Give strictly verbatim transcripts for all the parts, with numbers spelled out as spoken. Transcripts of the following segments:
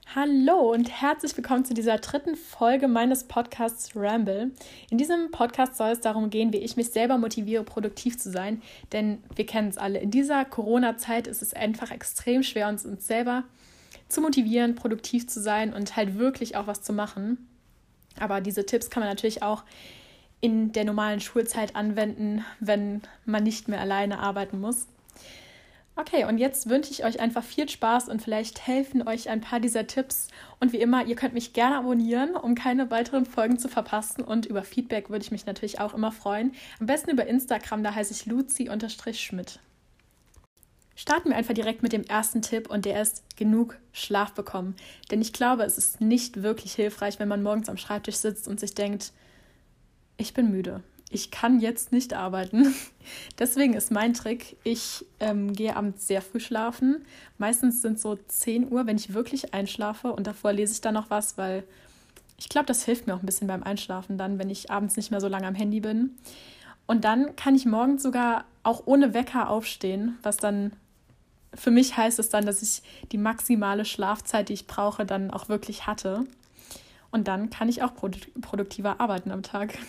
Hallo und herzlich willkommen zu dieser dritten Folge meines Podcasts Ramble. In diesem Podcast soll es darum gehen, wie ich mich selber motiviere, produktiv zu sein. Denn wir kennen es alle, in dieser Corona-Zeit ist es einfach extrem schwer, uns, uns selber zu motivieren, produktiv zu sein und halt wirklich auch was zu machen. Aber diese Tipps kann man natürlich auch in der normalen Schulzeit anwenden, wenn man nicht mehr alleine arbeiten muss. Okay, und jetzt wünsche ich euch einfach viel Spaß und vielleicht helfen euch ein paar dieser Tipps. Und wie immer, ihr könnt mich gerne abonnieren, um keine weiteren Folgen zu verpassen. Und über Feedback würde ich mich natürlich auch immer freuen. Am besten über Instagram, da heiße ich luzi-schmidt. Starten wir einfach direkt mit dem ersten Tipp und der ist genug Schlaf bekommen. Denn ich glaube, es ist nicht wirklich hilfreich, wenn man morgens am Schreibtisch sitzt und sich denkt, ich bin müde. Ich kann jetzt nicht arbeiten. Deswegen ist mein Trick, ich ähm, gehe abends sehr früh schlafen. Meistens sind es so zehn Uhr, wenn ich wirklich einschlafe. Und davor lese ich dann noch was, weil ich glaube, das hilft mir auch ein bisschen beim Einschlafen dann, wenn ich abends nicht mehr so lange am Handy bin. Und dann kann ich morgens sogar auch ohne Wecker aufstehen, was dann für mich heißt es dann, dass ich die maximale Schlafzeit, die ich brauche, dann auch wirklich hatte. Und dann kann ich auch produ- produktiver arbeiten am Tag.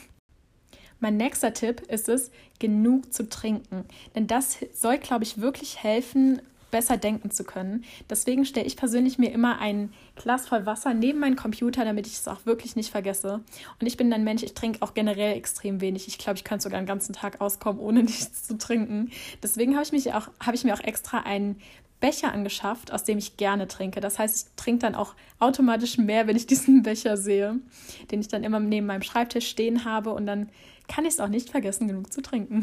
Mein nächster Tipp ist es, genug zu trinken. Denn das soll, glaube ich, wirklich helfen, besser denken zu können. Deswegen stelle ich persönlich mir immer ein Glas voll Wasser neben meinen Computer, damit ich es auch wirklich nicht vergesse. Und ich bin ein Mensch, ich trinke auch generell extrem wenig. Ich glaube, ich könnte sogar einen ganzen Tag auskommen, ohne nichts zu trinken. Deswegen habe ich, mich auch, habe ich mir auch extra einen Becher angeschafft, aus dem ich gerne trinke. Das heißt, ich trinke dann auch automatisch mehr, wenn ich diesen Becher sehe, den ich dann immer neben meinem Schreibtisch stehen habe und dann kann ich es auch nicht vergessen, genug zu trinken.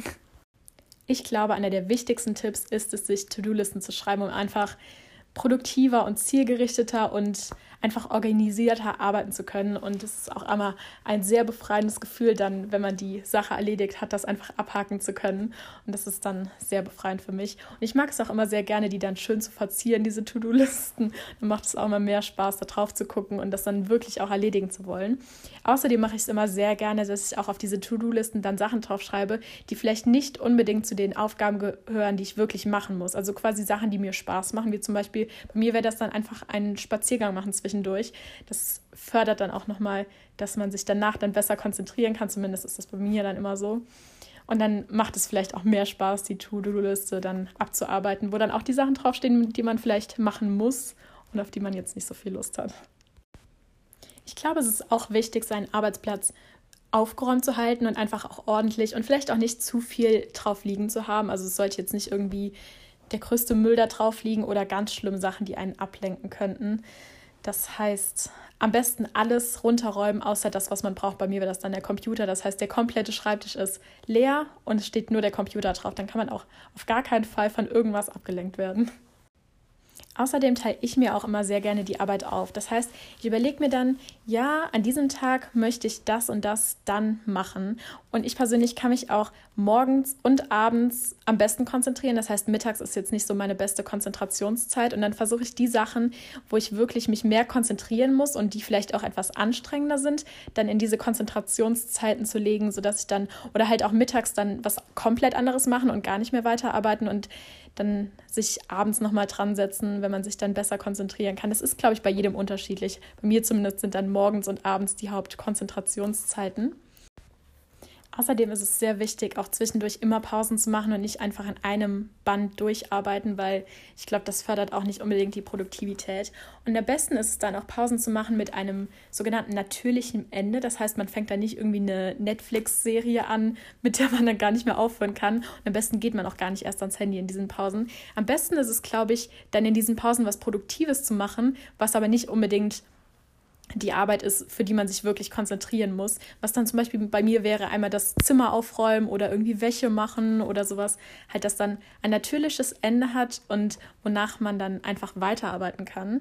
Ich glaube, einer der wichtigsten Tipps ist es, sich To-Do-Listen zu schreiben, um einfach produktiver und zielgerichteter und einfach organisierter arbeiten zu können. Und es ist auch immer ein sehr befreiendes Gefühl dann, wenn man die Sache erledigt hat, das einfach abhaken zu können. Und das ist dann sehr befreiend für mich. Und ich mag es auch immer sehr gerne, die dann schön zu verzieren, diese To-Do-Listen. Dann macht es auch immer mehr Spaß, da drauf zu gucken und das dann wirklich auch erledigen zu wollen. Außerdem mache ich es immer sehr gerne, dass ich auch auf diese To-Do-Listen dann Sachen draufschreibe, die vielleicht nicht unbedingt zu den Aufgaben gehören, die ich wirklich machen muss. Also quasi Sachen, die mir Spaß machen, wie zum Beispiel, bei mir wäre das dann einfach einen Spaziergang machen zwischendurch. Das fördert dann auch nochmal, dass man sich danach dann besser konzentrieren kann. Zumindest ist das bei mir dann immer so. Und dann macht es vielleicht auch mehr Spaß, die To-Do-Liste dann abzuarbeiten, wo dann auch die Sachen draufstehen, die man vielleicht machen muss und auf die man jetzt nicht so viel Lust hat. Ich glaube, es ist auch wichtig, seinen Arbeitsplatz aufgeräumt zu halten und einfach auch ordentlich und vielleicht auch nicht zu viel drauf liegen zu haben. Also es sollte jetzt nicht irgendwie der größte Müll da drauf liegen oder ganz schlimme Sachen, die einen ablenken könnten. Das heißt, am besten alles runterräumen, außer das, was man braucht. Bei mir wäre das dann der Computer. Das heißt, der komplette Schreibtisch ist leer und es steht nur der Computer drauf. Dann kann man auch auf gar keinen Fall von irgendwas abgelenkt werden. Außerdem teile ich mir auch immer sehr gerne die Arbeit auf. Das heißt, ich überlege mir dann, ja, an diesem Tag möchte ich das und das dann machen. Und ich persönlich kann mich auch morgens und abends am besten konzentrieren. Das heißt, mittags ist jetzt nicht so meine beste Konzentrationszeit. Und dann versuche ich die Sachen, wo ich wirklich mich mehr konzentrieren muss und die vielleicht auch etwas anstrengender sind, dann in diese Konzentrationszeiten zu legen, sodass ich dann, oder halt auch mittags dann was komplett anderes machen und gar nicht mehr weiterarbeiten und dann sich abends nochmal dran setzen, wenn man sich dann besser konzentrieren kann. Das ist, glaube ich, bei jedem unterschiedlich. Bei mir zumindest sind dann morgens und abends die Hauptkonzentrationszeiten. Außerdem ist es sehr wichtig, auch zwischendurch immer Pausen zu machen und nicht einfach an einem Band durcharbeiten, weil ich glaube, das fördert auch nicht unbedingt die Produktivität. Und am besten ist es dann auch Pausen zu machen mit einem sogenannten natürlichen Ende. Das heißt, man fängt dann nicht irgendwie eine Netflix-Serie an, mit der man dann gar nicht mehr aufhören kann. Und am besten geht man auch gar nicht erst ans Handy in diesen Pausen. Am besten ist es, glaube ich, dann in diesen Pausen was Produktives zu machen, was aber nicht unbedingt die Arbeit ist, für die man sich wirklich konzentrieren muss. Was dann zum Beispiel bei mir wäre, einmal das Zimmer aufräumen oder irgendwie Wäsche machen oder sowas. Halt, das dann ein natürliches Ende hat und wonach man dann einfach weiterarbeiten kann.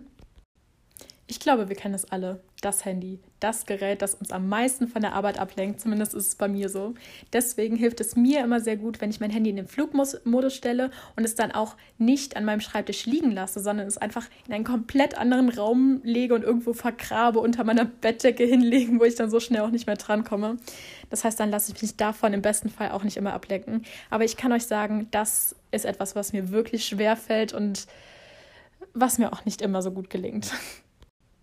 Ich glaube, wir kennen es alle. Das Handy, das Gerät, das uns am meisten von der Arbeit ablenkt. Zumindest ist es bei mir so. Deswegen hilft es mir immer sehr gut, wenn ich mein Handy in den Flugmodus stelle und es dann auch nicht an meinem Schreibtisch liegen lasse, sondern es einfach in einen komplett anderen Raum lege und irgendwo vergrabe, unter meiner Bettdecke hinlegen, wo ich dann so schnell auch nicht mehr drankomme. Das heißt, dann lasse ich mich davon im besten Fall auch nicht immer ablenken. Aber ich kann euch sagen, das ist etwas, was mir wirklich schwer fällt und was mir auch nicht immer so gut gelingt.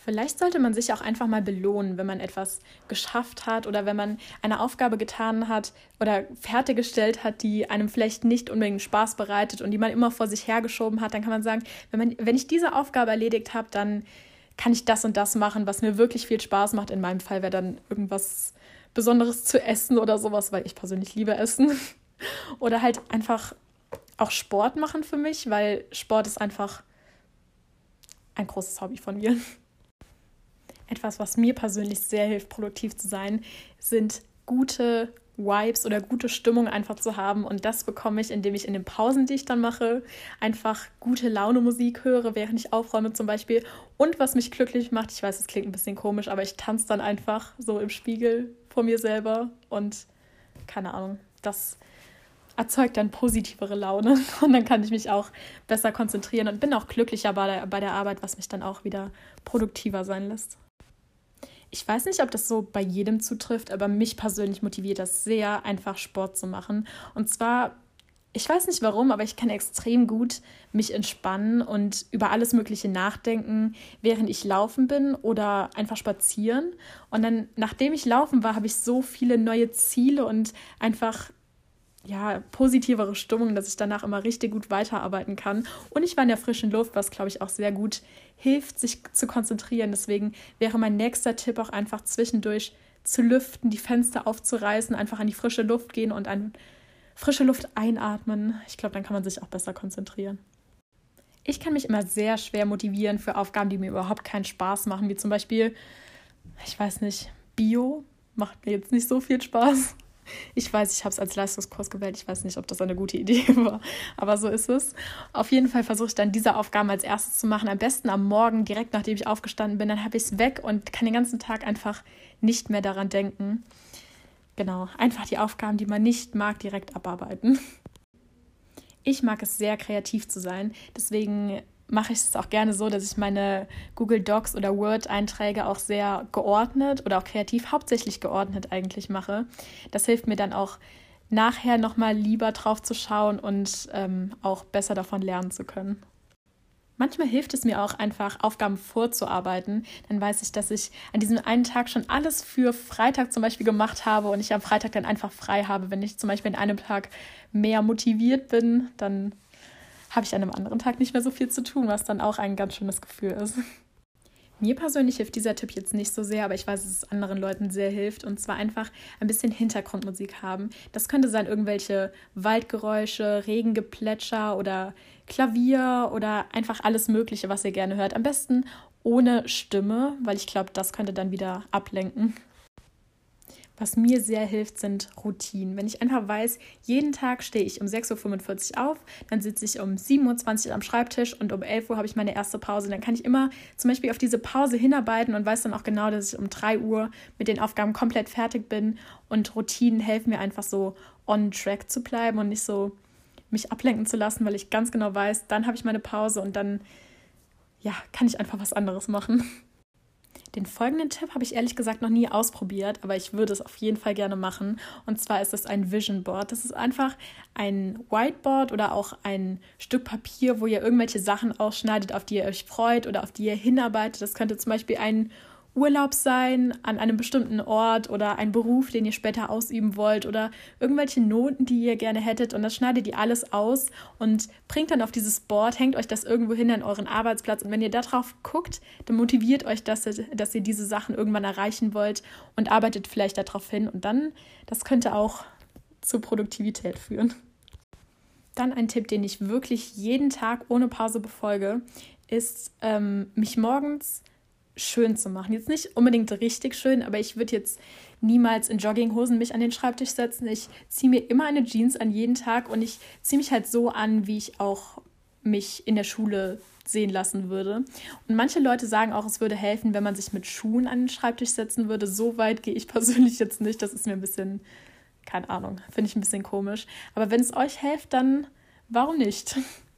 Vielleicht sollte man sich auch einfach mal belohnen, wenn man etwas geschafft hat oder wenn man eine Aufgabe getan hat oder fertiggestellt hat, die einem vielleicht nicht unbedingt Spaß bereitet und die man immer vor sich hergeschoben hat. Dann kann man sagen, wenn man, wenn ich diese Aufgabe erledigt habe, dann kann ich das und das machen, was mir wirklich viel Spaß macht. In meinem Fall wäre dann irgendwas Besonderes zu essen oder sowas, weil ich persönlich liebe Essen. Oder halt einfach auch Sport machen für mich, weil Sport ist einfach ein großes Hobby von mir. Etwas, was mir persönlich sehr hilft, produktiv zu sein, sind gute Vibes oder gute Stimmung einfach zu haben. Und das bekomme ich, indem ich in den Pausen, die ich dann mache, einfach gute Laune-Musik höre, während ich aufräume zum Beispiel. Und was mich glücklich macht, ich weiß, es klingt ein bisschen komisch, aber ich tanze dann einfach so im Spiegel vor mir selber. Und keine Ahnung, das erzeugt dann positivere Laune. Und dann kann ich mich auch besser konzentrieren und bin auch glücklicher bei der, bei der Arbeit, was mich dann auch wieder produktiver sein lässt. Ich weiß nicht, ob das so bei jedem zutrifft, aber mich persönlich motiviert das sehr, einfach Sport zu machen. Und zwar, ich weiß nicht warum, aber ich kann extrem gut mich entspannen und über alles Mögliche nachdenken, während ich laufen bin oder einfach spazieren. Und dann, nachdem ich laufen war, habe ich so viele neue Ziele und einfach ja, positivere Stimmung, dass ich danach immer richtig gut weiterarbeiten kann. Und ich war in der frischen Luft, was, glaube ich, auch sehr gut hilft, sich zu konzentrieren. Deswegen wäre mein nächster Tipp auch einfach zwischendurch zu lüften, die Fenster aufzureißen, einfach an die frische Luft gehen und an frische Luft einatmen. Ich glaube, dann kann man sich auch besser konzentrieren. Ich kann mich immer sehr schwer motivieren für Aufgaben, die mir überhaupt keinen Spaß machen, wie zum Beispiel, ich weiß nicht, Bio macht mir jetzt nicht so viel Spaß. Ich weiß, ich habe es als Leistungskurs gewählt. Ich weiß nicht, ob das eine gute Idee war, aber so ist es. Auf jeden Fall versuche ich dann diese Aufgaben als erstes zu machen. Am besten am Morgen, direkt nachdem ich aufgestanden bin. Dann habe ich es weg und kann den ganzen Tag einfach nicht mehr daran denken. Genau, einfach die Aufgaben, die man nicht mag, direkt abarbeiten. Ich mag es sehr, kreativ zu sein. Deswegen mache ich es auch gerne so, dass ich meine Google Docs oder Word-Einträge auch sehr geordnet oder auch kreativ, hauptsächlich geordnet eigentlich mache. Das hilft mir dann auch nachher nochmal lieber drauf zu schauen und ähm, auch besser davon lernen zu können. Manchmal hilft es mir auch einfach, Aufgaben vorzuarbeiten. Dann weiß ich, dass ich an diesem einen Tag schon alles für Freitag zum Beispiel gemacht habe und ich am Freitag dann einfach frei habe. Wenn ich zum Beispiel an einem Tag mehr motiviert bin, dann habe ich an einem anderen Tag nicht mehr so viel zu tun, was dann auch ein ganz schönes Gefühl ist. Mir persönlich hilft dieser Tipp jetzt nicht so sehr, aber ich weiß, dass es anderen Leuten sehr hilft. Und zwar einfach ein bisschen Hintergrundmusik haben. Das könnte sein irgendwelche Waldgeräusche, Regengeplätscher oder Klavier oder einfach alles Mögliche, was ihr gerne hört. Am besten ohne Stimme, weil ich glaube, das könnte dann wieder ablenken. Was mir sehr hilft, sind Routinen. Wenn ich einfach weiß, jeden Tag stehe ich um sechs Uhr fünfundvierzig auf, dann sitze ich um sieben Uhr zwanzig am Schreibtisch und um elf Uhr habe ich meine erste Pause. Dann kann ich immer zum Beispiel auf diese Pause hinarbeiten und weiß dann auch genau, dass ich um drei Uhr mit den Aufgaben komplett fertig bin. Und Routinen helfen mir einfach so on track zu bleiben und nicht so mich ablenken zu lassen, weil ich ganz genau weiß, dann habe ich meine Pause und dann ja, kann ich einfach was anderes machen. Den folgenden Tipp habe ich ehrlich gesagt noch nie ausprobiert, aber ich würde es auf jeden Fall gerne machen. Und zwar ist es ein Vision Board. Das ist einfach ein Whiteboard oder auch ein Stück Papier, wo ihr irgendwelche Sachen ausschneidet, auf die ihr euch freut oder auf die ihr hinarbeitet. Das könnte zum Beispiel ein Urlaub sein an einem bestimmten Ort oder ein Beruf, den ihr später ausüben wollt oder irgendwelche Noten, die ihr gerne hättet, und das schneidet ihr alles aus und bringt dann auf dieses Board, hängt euch das irgendwo hin an euren Arbeitsplatz, und wenn ihr da drauf guckt, dann motiviert euch das, dass ihr diese Sachen irgendwann erreichen wollt und arbeitet vielleicht darauf hin, und dann, das könnte auch zur Produktivität führen. Dann ein Tipp, den ich wirklich jeden Tag ohne Pause befolge, ist, ähm, mich morgens schön zu machen. Jetzt nicht unbedingt richtig schön, aber ich würde jetzt niemals in Jogginghosen mich an den Schreibtisch setzen. Ich ziehe mir immer eine Jeans an jeden Tag und ich ziehe mich halt so an, wie ich auch mich in der Schule sehen lassen würde. Und manche Leute sagen auch, es würde helfen, wenn man sich mit Schuhen an den Schreibtisch setzen würde. So weit gehe ich persönlich jetzt nicht. Das ist mir ein bisschen, keine Ahnung, finde ich ein bisschen komisch. Aber wenn es euch hilft, dann warum nicht?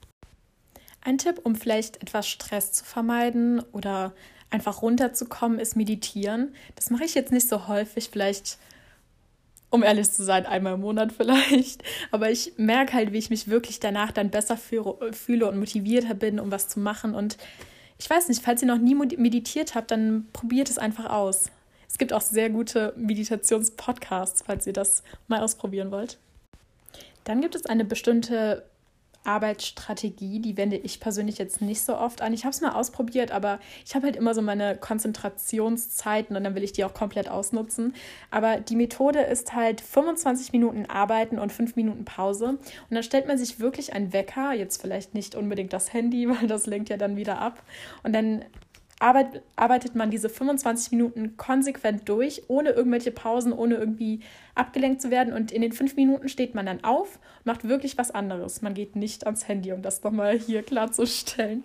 Ein Tipp, um vielleicht etwas Stress zu vermeiden oder einfach runterzukommen, ist meditieren. Das mache ich jetzt nicht so häufig, vielleicht, um ehrlich zu sein, einmal im Monat vielleicht. Aber ich merke halt, wie ich mich wirklich danach dann besser fühle und motivierter bin, um was zu machen. Und ich weiß nicht, falls ihr noch nie meditiert habt, dann probiert es einfach aus. Es gibt auch sehr gute Meditations-Podcasts, falls ihr das mal ausprobieren wollt. Dann gibt es eine bestimmte Arbeitsstrategie, die wende ich persönlich jetzt nicht so oft an. Ich habe es mal ausprobiert, aber ich habe halt immer so meine Konzentrationszeiten und dann will ich die auch komplett ausnutzen. Aber die Methode ist halt fünfundzwanzig Minuten arbeiten und fünf Minuten Pause. Und dann stellt man sich wirklich einen Wecker, jetzt vielleicht nicht unbedingt das Handy, weil das lenkt ja dann wieder ab. Und dann arbeit, arbeitet man diese fünfundzwanzig Minuten konsequent durch, ohne irgendwelche Pausen, ohne irgendwie abgelenkt zu werden. Und in den fünf Minuten steht man dann auf und macht wirklich was anderes. Man geht nicht ans Handy, um das nochmal hier klarzustellen.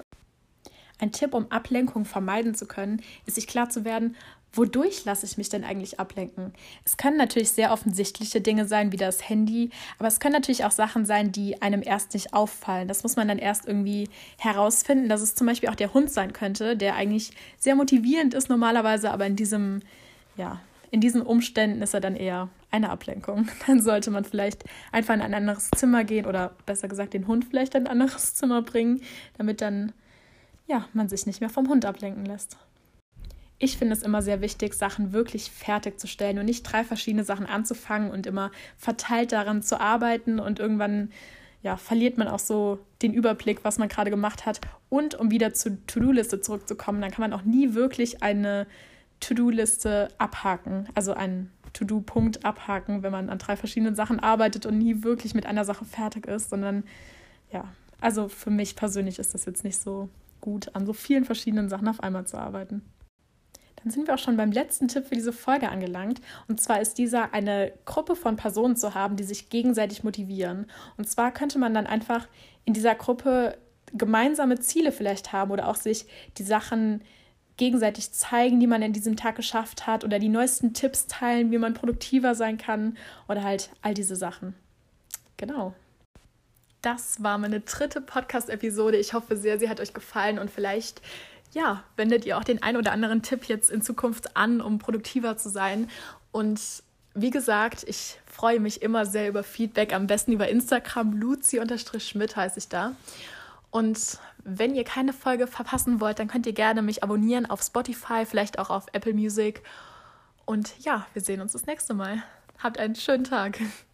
Ein Tipp, um Ablenkung vermeiden zu können, ist sich klar zu werden, wodurch lasse ich mich denn eigentlich ablenken? Es können natürlich sehr offensichtliche Dinge sein, wie das Handy, aber es können natürlich auch Sachen sein, die einem erst nicht auffallen. Das muss man dann erst irgendwie herausfinden, dass es zum Beispiel auch der Hund sein könnte, der eigentlich sehr motivierend ist normalerweise, aber in diesem, ja, in diesen Umständen ist er dann eher eine Ablenkung. Dann sollte man vielleicht einfach in ein anderes Zimmer gehen oder besser gesagt den Hund vielleicht in ein anderes Zimmer bringen, damit dann ja, man sich nicht mehr vom Hund ablenken lässt. Ich finde es immer sehr wichtig, Sachen wirklich fertigzustellen und nicht drei verschiedene Sachen anzufangen und immer verteilt daran zu arbeiten und irgendwann ja, verliert man auch so den Überblick, was man gerade gemacht hat. Und um wieder zur To-Do-Liste zurückzukommen, dann kann man auch nie wirklich eine To-Do-Liste abhaken, also einen To-Do-Punkt abhaken, wenn man an drei verschiedenen Sachen arbeitet und nie wirklich mit einer Sache fertig ist, sondern ja, also für mich persönlich ist das jetzt nicht so gut, an so vielen verschiedenen Sachen auf einmal zu arbeiten. Dann sind wir auch schon beim letzten Tipp für diese Folge angelangt. Und zwar ist dieser, eine Gruppe von Personen zu haben, die sich gegenseitig motivieren. Und zwar könnte man dann einfach in dieser Gruppe gemeinsame Ziele vielleicht haben oder auch sich die Sachen gegenseitig zeigen, die man in diesem Tag geschafft hat oder die neuesten Tipps teilen, wie man produktiver sein kann oder halt all diese Sachen. Genau. Das war meine dritte Podcast-Episode. Ich hoffe sehr, sie hat euch gefallen und vielleicht ja, wendet ihr auch den ein oder anderen Tipp jetzt in Zukunft an, um produktiver zu sein. Und wie gesagt, ich freue mich immer sehr über Feedback, am besten über Instagram, luzi-schmidt heiße ich da. Und wenn ihr keine Folge verpassen wollt, dann könnt ihr gerne mich abonnieren auf Spotify, vielleicht auch auf Apple Music. Und ja, wir sehen uns das nächste Mal. Habt einen schönen Tag.